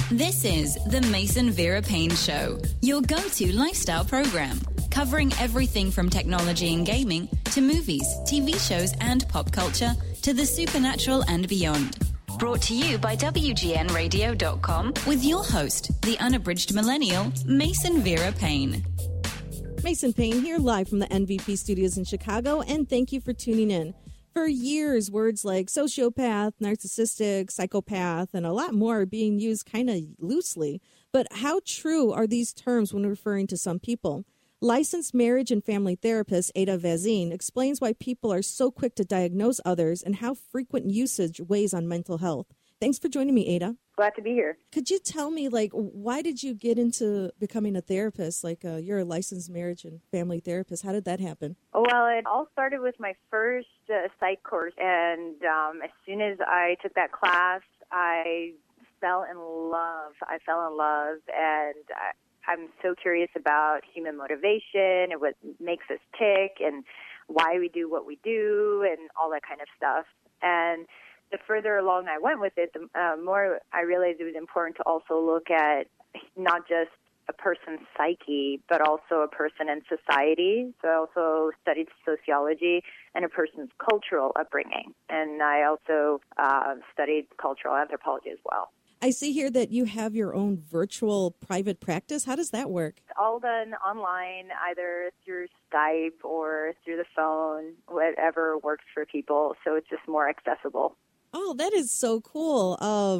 This is the Mason Vera Payne Show, your go-to lifestyle program, covering everything from technology and gaming to movies, TV shows, and pop culture to the supernatural and beyond. Brought to you by WGNradio.com with your host, the unabridged millennial, Mason Vera Payne. Mason Payne here, live from the NVP studios in Chicago, and thank you for tuning in. For years, words like sociopath, narcissistic, psychopath, and a lot more are being used kind of loosely. But how true are these terms when referring to some people? Licensed marriage and family therapist Ada Vazin explains why people are so quick to diagnose others and how frequent usage weighs on mental health. Thanks for joining me, Ada. Glad to be here. Could you tell me, why did you get into becoming a therapist? You're a licensed marriage and family therapist. How did that happen? Well, it all started with my first psych course, and as soon as I took that class, I fell in love. And I'm so curious about human motivation and what makes us tick and why we do what we do and all that kind of stuff. And the further along I went with it, the more I realized it was important to also look at not just a person's psyche, but also a person in society. So I also studied sociology and a person's cultural upbringing. And I also studied cultural anthropology as well. I see here that you have your own virtual private practice. How does that work? It's all done online, either through Skype or through the phone, whatever works for people. So it's just more accessible. Oh, that is so cool.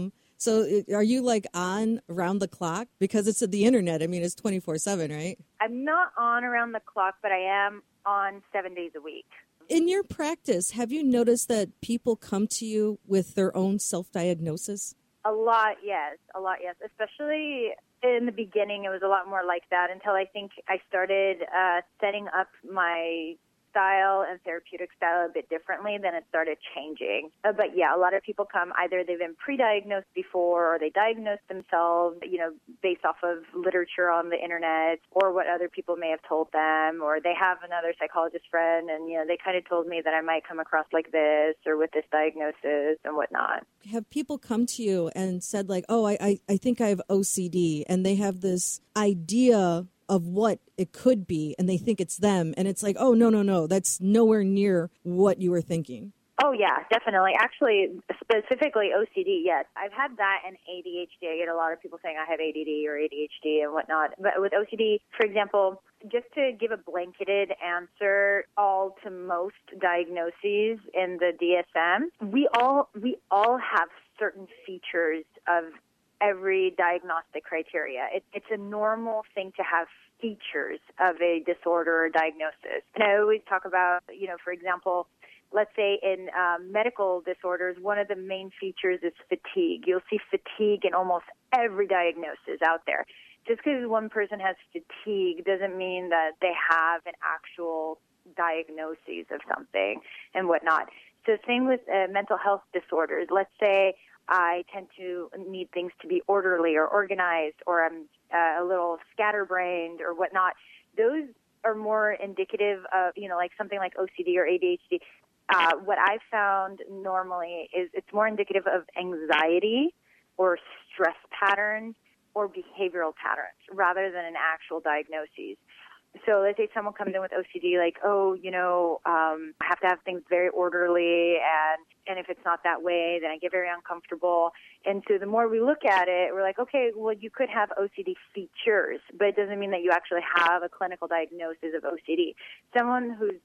So are you on around the clock? Because it's the internet. I mean, it's 24/7, right? I'm not on around the clock, but I am on 7 days a week. In your practice, have you noticed that people come to you with their own self-diagnosis? A lot, yes. Especially in the beginning, it was a lot more like that until I think I started setting up my style and therapeutic style a bit differently, then it started changing. But yeah, a lot of people come, either they've been pre-diagnosed before or they diagnosed themselves, based off of literature on the internet or what other people may have told them, or they have another psychologist friend and, they kind of told me that I might come across like this or with this diagnosis and whatnot. Have people come to you and said I think I have OCD, and they have this idea of what it could be, and they think it's them, and it's no, that's nowhere near what you were thinking? Oh, yeah, definitely. Actually, specifically OCD, yes. I've had that and ADHD. I get a lot of people saying I have ADD or ADHD and whatnot. But with OCD, for example, just to give a blanketed answer all to most diagnoses in the DSM, we all have certain features of every diagnostic criteria. It's a normal thing to have features of a disorder or diagnosis. And I always talk about, for example, let's say in medical disorders, one of the main features is fatigue. You'll see fatigue in almost every diagnosis out there. Just because one person has fatigue doesn't mean that they have an actual diagnosis of something and whatnot. So same with mental health disorders. Let's say I tend to need things to be orderly or organized, or I'm a little scatterbrained or whatnot. Those are more indicative of, something like OCD or ADHD. What I've found normally is it's more indicative of anxiety or stress patterns or behavioral patterns rather than an actual diagnosis. So let's say someone comes in with OCD, I have to have things very orderly, and if it's not that way, then I get very uncomfortable. And so the more we look at it, we're like, okay, well, you could have OCD features, but it doesn't mean that you actually have a clinical diagnosis of OCD. Someone who's,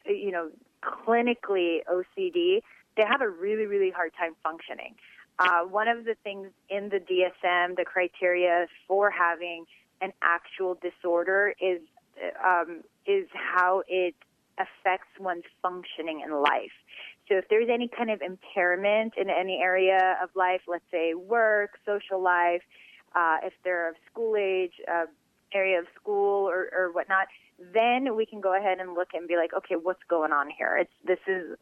clinically OCD, they have a really, really hard time functioning. One of the things in the DSM, the criteria for having an actual disorder is how it affects one's functioning in life. So if there's any kind of impairment in any area of life, let's say work, social life, if they're of school age, area of school or whatnot, then we can go ahead and look and be like, okay, what's going on here? This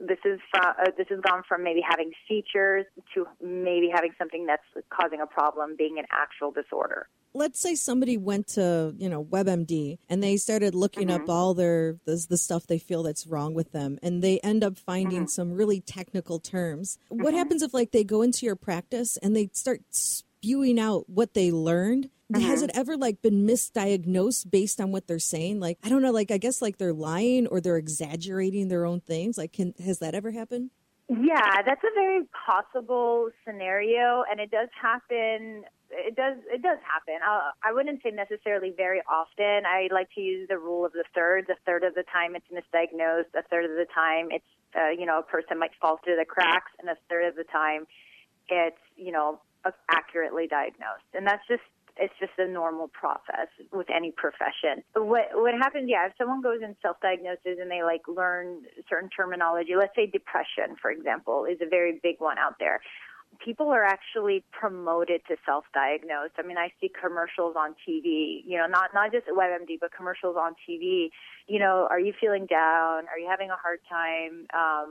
has gone from maybe having features to maybe having something that's causing a problem, being an actual disorder. Let's say somebody went to, WebMD and they started looking up all the stuff they feel that's wrong with them, and they end up finding some really technical terms. What happens if they go into your practice and they start spewing out what they learned. Has it ever been misdiagnosed based on what they're saying? I don't know, I guess they're lying or they're exaggerating their own things. Has that ever happened? Yeah, that's a very possible scenario, and it does happen. It does happen. I wouldn't say necessarily very often. I like to use the rule of the third. A third of the time it's misdiagnosed. A third of the time it's, a person might fall through the cracks, and a third of the time it's, accurately diagnosed. And it's just a normal process with any profession. What happens, if someone goes and self-diagnoses and they learn certain terminology, let's say depression, for example, is a very big one out there. People are actually promoted to self-diagnose. I mean, I see commercials on TV, not just WebMD, but commercials on TV. Are you feeling down? Are you having a hard time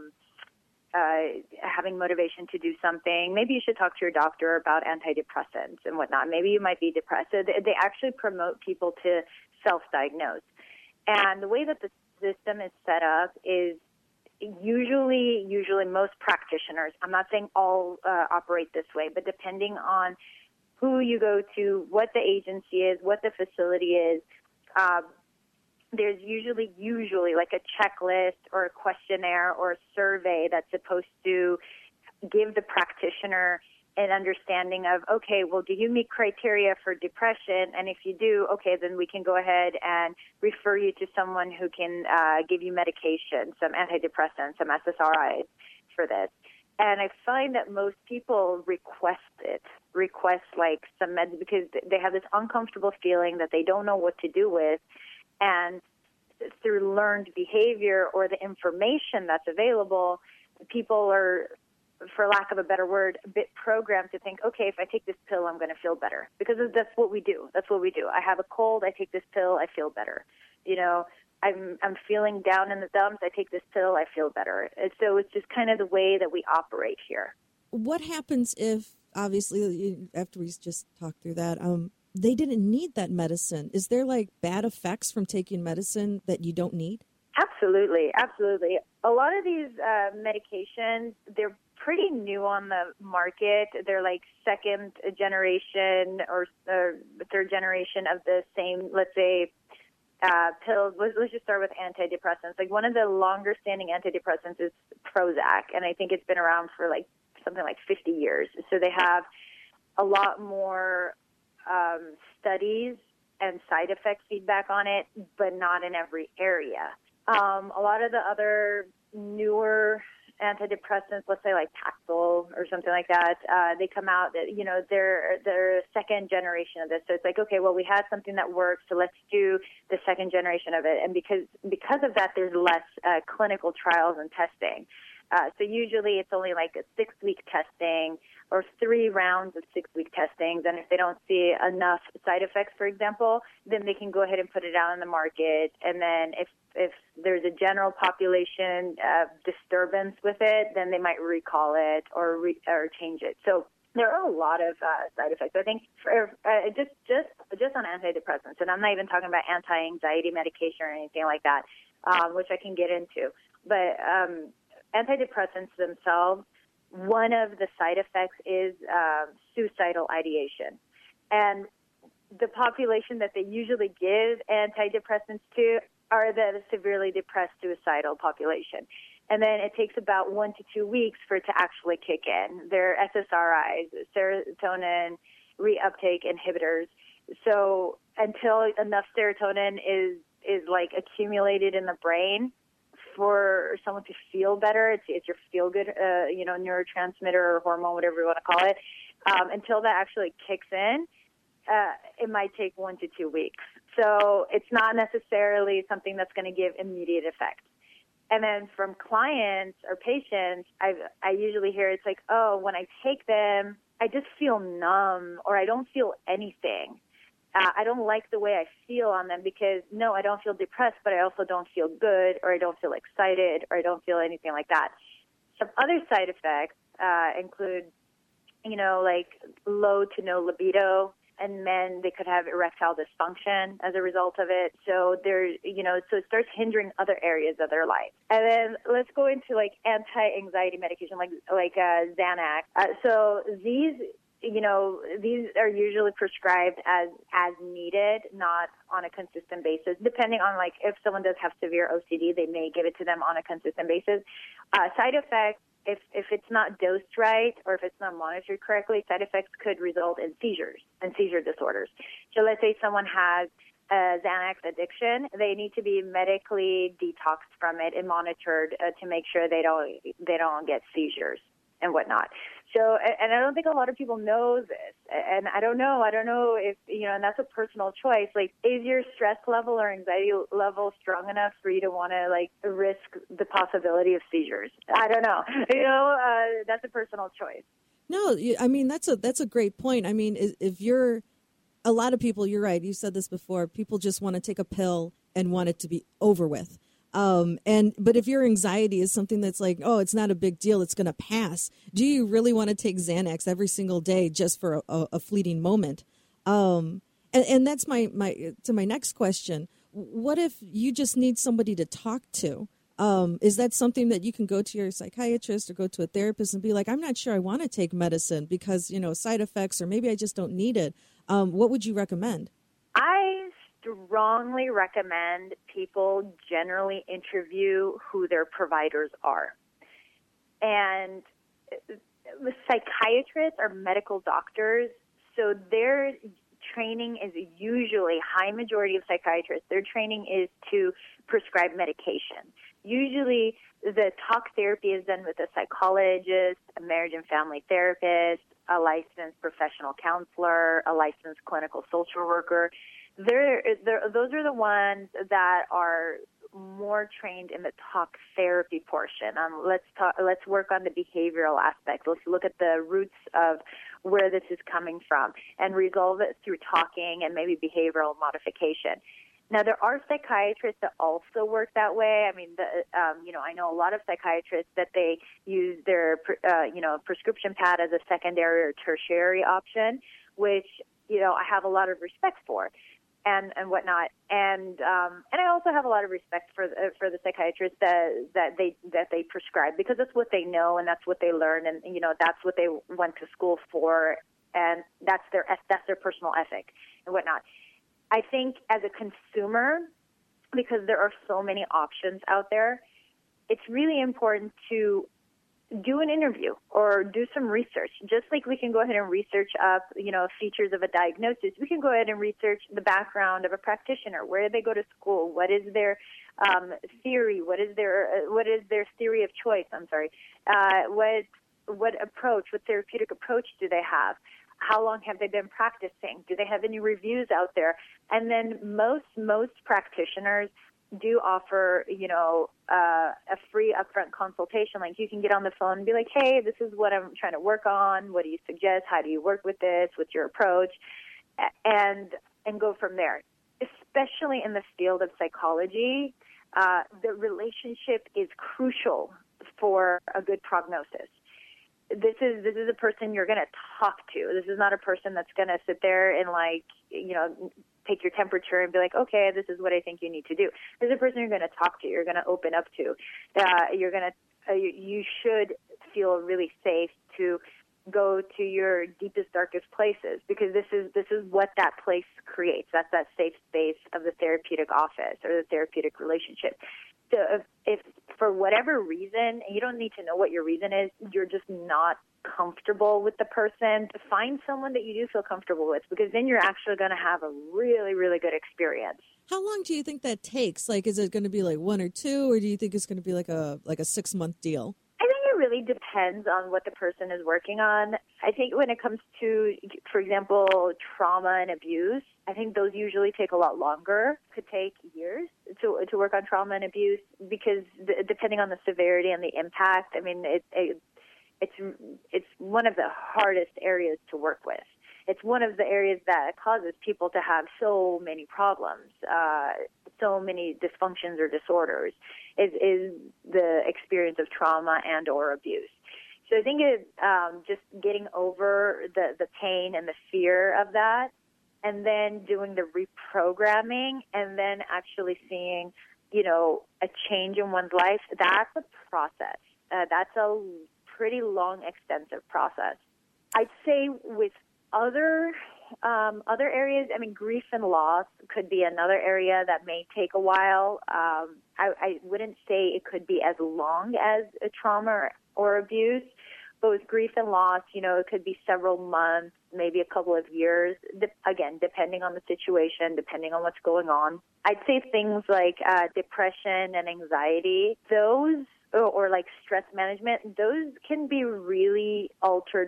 having motivation to do something? Maybe you should talk to your doctor about antidepressants and whatnot. Maybe you might be depressed. So they actually promote people to self-diagnose. And the way that the system is set up is usually most practitioners, I'm not saying all operate this way, but depending on who you go to, what the agency is, what the facility is, there's usually a checklist or a questionnaire or a survey that's supposed to give the practitioner an understanding of, okay, well, do you meet criteria for depression? And if you do, okay, then we can go ahead and refer you to someone who can give you medication, some antidepressants, some SSRIs for this. And I find that most people request some meds because they have this uncomfortable feeling that they don't know what to do with. And through learned behavior or the information that's available, people are, for lack of a better word, a bit programmed to think, okay, if I take this pill, I'm going to feel better. Because that's what we do. I have a cold, I take this pill, I feel better. I'm feeling down in the dumps, I take this pill, I feel better. And so it's just kind of the way that we operate here. What happens if, obviously, after we just talked through that, they didn't need that medicine? Is there bad effects from taking medicine that you don't need? Absolutely. A lot of these medications, they're pretty new on the market. They're second generation or third generation of the same, let's say, pills. Let's just start with antidepressants. One of the longer standing antidepressants is Prozac, and I think it's been around for something like 50 years. So they have a lot more studies and side effect feedback on it, but not in every area. A lot of the other newer antidepressants, let's say Paxil or something like that, they come out that, they're second generation of this. So it's okay, well, we had something that works, so let's do the second generation of it. And because of that, there's less clinical trials and testing. So usually it's only a 6-week testing or 3 rounds of 6-week testings. And if they don't see enough side effects, for example, then they can go ahead and put it out on the market. And then if there's a general population disturbance with it, then they might recall it or change it. So there are a lot of side effects. I think for just on antidepressants, and I'm not even talking about anti-anxiety medication or anything like that, which I can get into. But antidepressants themselves, one of the side effects is suicidal ideation. And the population that they usually give antidepressants to are the severely depressed suicidal population. And then it takes about 1 to 2 weeks for it to actually kick in. They're SSRIs, serotonin reuptake inhibitors. So until enough serotonin is accumulated in the brain for someone to feel better, it's your feel-good, neurotransmitter or hormone, whatever you want to call it, until that actually kicks in, it might take 1 to 2 weeks. So it's not necessarily something that's going to give immediate effect. And then from clients or patients, I usually hear it's when I take them, I just feel numb or I don't feel anything. I don't like the way I feel on them because, no, I don't feel depressed, but I also don't feel good or I don't feel excited or I don't feel anything like that. Some other side effects include, low to no libido. And men, they could have erectile dysfunction as a result of it. So so it starts hindering other areas of their life. And then let's go into anti-anxiety medication like Xanax. So these these are usually prescribed as needed, not on a consistent basis. Depending on, like, if someone does have severe OCD, they may give it to them on a consistent basis. Side effects, if it's not dosed right or if it's not monitored correctly, side effects could result in seizures and seizure disorders. So let's say someone has a Xanax addiction, they need to be medically detoxed from it and monitored to make sure they don't get seizures and whatnot. So, and I don't think a lot of people know this. And I don't know if, and that's a personal choice. Like, is your stress level or anxiety level strong enough for you to want to, like, risk the possibility of seizures? I don't know. That's a personal choice. No, I mean, that's a great point. I mean, if you're, a lot of people, you're right, you said this before, people just want to take a pill and want it to be over with. But if your anxiety is something that's like, oh, it's not a big deal, it's going to pass, do you really want to take Xanax every single day just for a fleeting moment? And that's my next question. What if you just need somebody to talk to? Is that something that you can go to your psychiatrist or go to a therapist and be like, I'm not sure I want to take medicine because, side effects, or maybe I just don't need it. What would you recommend? I strongly recommend people generally interview who their providers are. And the psychiatrists are medical doctors, so their training is usually, high majority of psychiatrists, their training is to prescribe medication. Usually the talk therapy is done with a psychologist, a marriage and family therapist, a licensed professional counselor, a licensed clinical social worker. Those are the ones that are more trained in the talk therapy portion. Let's work on the behavioral aspect. Let's look at the roots of where this is coming from and resolve it through talking and maybe behavioral modification. Now, there are psychiatrists that also work that way. I mean, I know a lot of psychiatrists that they use their, prescription pad as a secondary or tertiary option, which, I have a lot of respect for. And whatnot, and I also have a lot of respect for the psychiatrists that they prescribe, because that's what they know and that's what they learn, and that's what they went to school for, and that's their personal ethic and whatnot. I think as a consumer, because there are so many options out there, it's really important to do an interview or do some research. Just like we can go ahead and research up, features of a diagnosis, we can go ahead and research the background of a practitioner. Where did they go to school? What is their theory? What is their theory of choice? What therapeutic approach do they have? How long have they been practicing? Do they have any reviews out there? And then most practitioners do offer, a free upfront consultation. Like, you can get on the phone and be like, hey, this is what I'm trying to work on. What do you suggest? How do you work with this? What's your approach? And go from there. Especially in the field of psychology, the relationship is crucial for a good prognosis. This is a person you're going to talk to. This is not a person that's going to sit there and, take your temperature and be like, okay, this is what I think you need to do. This is a person you're going to talk to. You're going to open up to. You should feel really safe to go to your deepest, darkest places, because this is what that place creates. That's that safe space of the therapeutic office or the therapeutic relationship. So if for whatever reason, you don't need to know what your reason is, you're just not comfortable with the person, to find someone that you do feel comfortable with, because then you're actually going to have a really, really good experience. How long do you think that takes? Like, is it going to be like 1 or 2, or do you think it's going to be like a 6-month deal? I think it really depends on what the person is working on. I think when it comes to, for example, trauma and abuse, I think those usually take a lot longer. Could take years to work on trauma and abuse, because depending on the severity and the impact, I mean, it's one of the hardest areas to work with. It's one of the areas that causes people to have so many problems, so many dysfunctions or disorders, is the experience of trauma and or abuse. So I think just getting over the pain and the fear of that, and then doing the reprogramming, and then actually seeing, a change in one's life, that's a process. That's a pretty long, extensive process. I'd say with other areas, I mean, grief and loss could be another area that may take a while. I wouldn't say it could be as long as a trauma or abuse, but with grief and loss, it could be several months, maybe a couple of years, again, depending on the situation, depending on what's going on. I'd say things like depression and anxiety, those, or like stress management, those can be really altered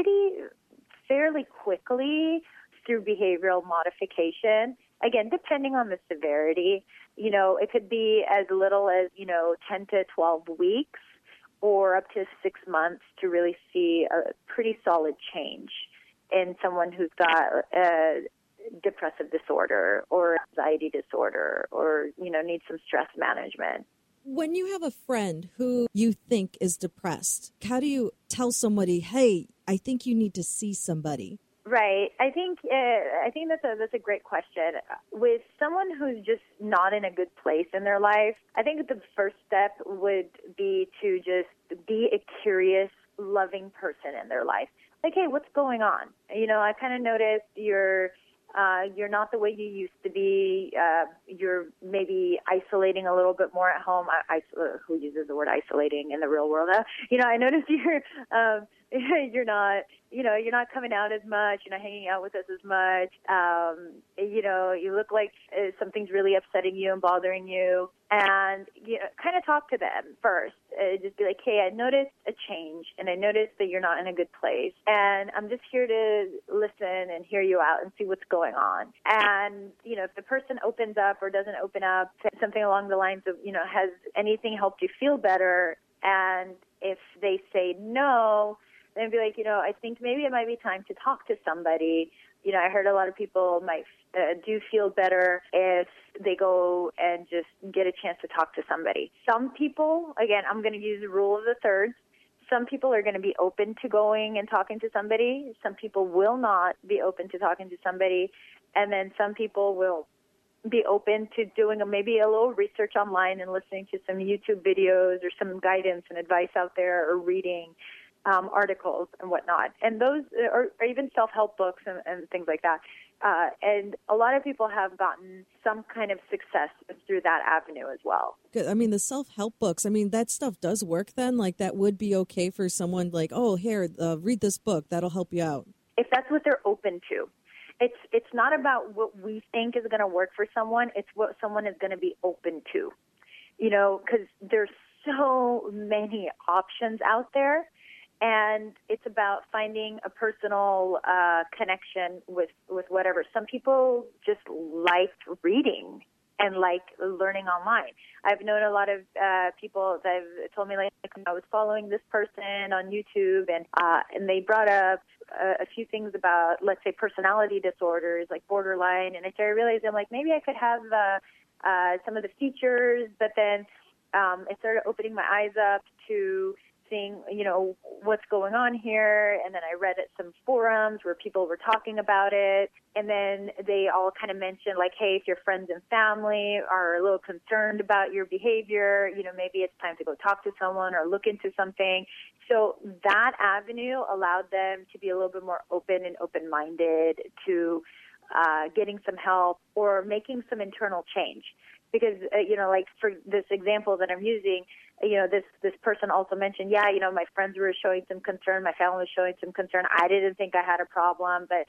fairly quickly through behavioral modification. Again, depending on the severity, it could be as little as, 10 to 12 weeks or up to 6 months to really see a pretty solid change in someone who's got a depressive disorder or anxiety disorder or, needs some stress management. When you have a friend who you think is depressed, how do you tell somebody, hey, I think you need to see somebody? Right. I think that's a great question. With someone who's just not in a good place in their life, I think the first step would be to just be a curious, loving person in their life. Like, hey, what's going on? I kind of noticed you're not the way you used to be. You're maybe isolating a little bit more at home. Who uses the word isolating in the real world? I noticed you're not coming out as much. You're not hanging out with us as much. You look like something's really upsetting you and bothering you. And, kind of talk to them first. Just be like, hey, I noticed a change, and I noticed that you're not in a good place. And I'm just here to listen and hear you out and see what's going on. And, if the person opens up or doesn't open up, something along the lines of, has anything helped you feel better? And if they say no, then be like, I think maybe it might be time to talk to somebody. I heard a lot of people might do feel better if they go and just get a chance to talk to somebody. Some people, again, I'm going to use the rule of the thirds. Some people are going to be open to going and talking to somebody. Some people will not be open to talking to somebody. And then some people will be open to doing maybe a little research online and listening to some YouTube videos or some guidance and advice out there, or reading articles and whatnot. And those are even self-help books and things like that. And a lot of people have gotten some kind of success through that avenue as well. Good. I mean, the self-help books, that stuff does work then? Like, that would be okay for someone like, oh, here, read this book. That'll help you out. If that's what they're open to. It's not about what we think is going to work for someone. It's what someone is going to be open to, because there's so many options out there. And it's about finding a personal connection with whatever. Some people just like reading and like learning online. I've known a lot of people that have told me, like, I was following this person on YouTube, and they brought up a few things about, let's say, personality disorders, like borderline. And I started realizing, like, maybe I could have some of the features, but then it started opening my eyes up to seeing, what's going on here. And then I read at some forums where people were talking about it. And then they all kind of mentioned, like, hey, if your friends and family are a little concerned about your behavior, maybe it's time to go talk to someone or look into something. So that avenue allowed them to be a little bit more open and open-minded to getting some help or making some internal change. Because, like for this example that I'm using, this person also mentioned, my friends were showing some concern, my family was showing some concern. I didn't think I had a problem, but,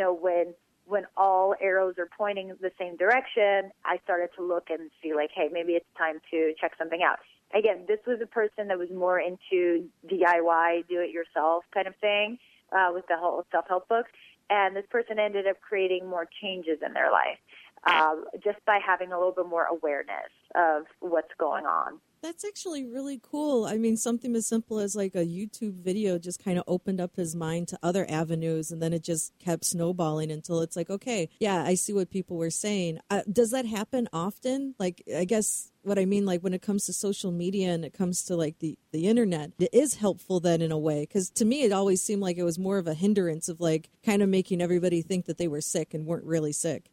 when all arrows are pointing in the same direction, I started to look and see, like, hey, maybe it's time to check something out. Again, this was a person that was more into DIY, do-it-yourself kind of thing with the whole self-help books. And this person ended up creating more changes in their life just by having a little bit more awareness of what's going on. That's actually really cool. Something as simple as like a YouTube video just kind of opened up his mind to other avenues, and then it just kept snowballing until it's like, okay, yeah, I see what people were saying. Does that happen often? Like, I guess what I mean, like when it comes to social media and it comes to like the internet, it is helpful then in a way, because to me it always seemed like it was more of a hindrance of like kind of making everybody think that they were sick and weren't really sick.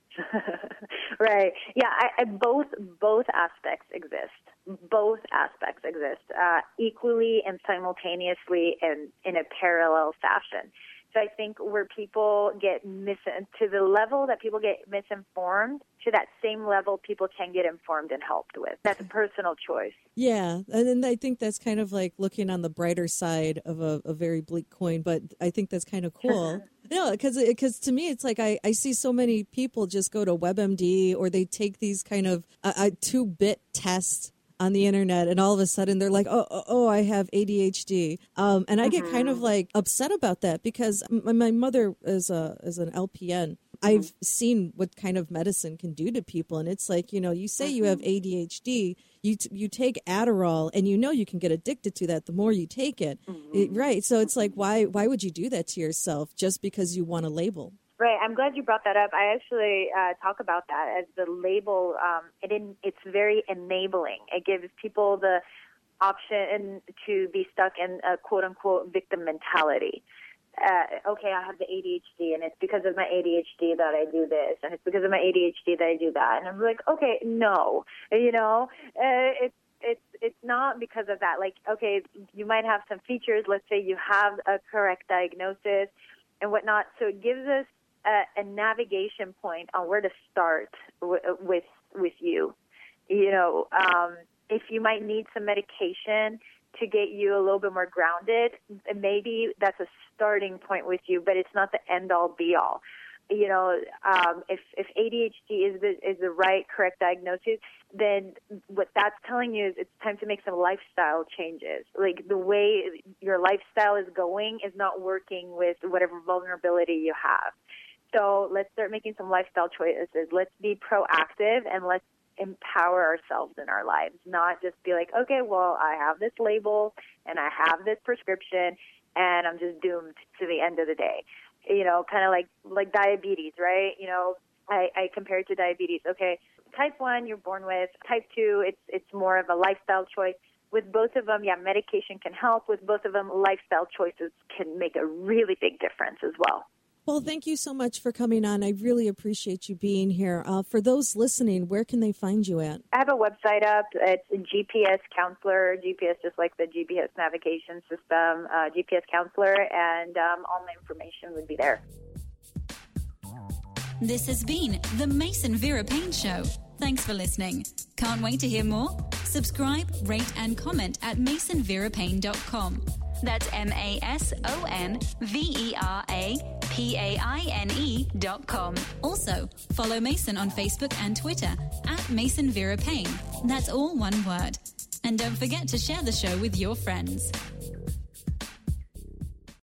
Right. Yeah, both aspects exist. Both aspects exist equally and simultaneously and in a parallel fashion. So I think where people get to the level that people get misinformed, to that same level people can get informed and helped with. That's a personal choice. Yeah, and then I think that's kind of like looking on the brighter side of a very bleak coin, but I think that's kind of cool. No, because to me, it's like I see so many people just go to WebMD or they take these kind of 2-bit tests on the internet, and all of a sudden they're like, oh, I have ADHD. And I get kind of like upset about that because my mother is an LPN. I've seen what kind of medicine can do to people. And it's like, you say you have ADHD, you take Adderall, and you can get addicted to that the more you take it. Right. So it's like, why would you do that to yourself just because you want a label? Right. I'm glad you brought that up. I actually talk about that as the label. It's very enabling. It gives people the option to be stuck in a quote-unquote victim mentality. Okay, I have the ADHD, and it's because of my ADHD that I do this, and it's because of my ADHD that I do that. And I'm like, okay, no. It's not because of that. Like, okay, you might have some features. Let's say you have a correct diagnosis and whatnot. So it gives us a navigation point on where to start with you. If you might need some medication to get you a little bit more grounded, maybe that's a starting point with you, but it's not the end-all, be-all. If ADHD is the right, correct diagnosis, then what that's telling you is it's time to make some lifestyle changes. Like the way your lifestyle is going is not working with whatever vulnerability you have. So let's start making some lifestyle choices. Let's be proactive and let's empower ourselves in our lives, not just be like, okay, well, I have this label and I have this prescription and I'm just doomed to the end of the day. Kind of like diabetes, right? I compare it to diabetes. Okay, type 1 you're born with. Type 2, it's more of a lifestyle choice. With both of them, medication can help. With both of them, lifestyle choices can make a really big difference as well. Well, thank you so much for coming on. I really appreciate you being here. For those listening, where can they find you at? I have a website up. It's GPS Counselor, GPS just like the GPS navigation system, GPS Counselor, and all my information would be there. This has been the Mason Vera Payne Show. Thanks for listening. Can't wait to hear more? Subscribe, rate, and comment at masonverapayne.com. That's MasonVeraPaine.com. Also, follow Mason on Facebook and Twitter at Mason Vera Payne. That's all one word. And don't forget to share the show with your friends.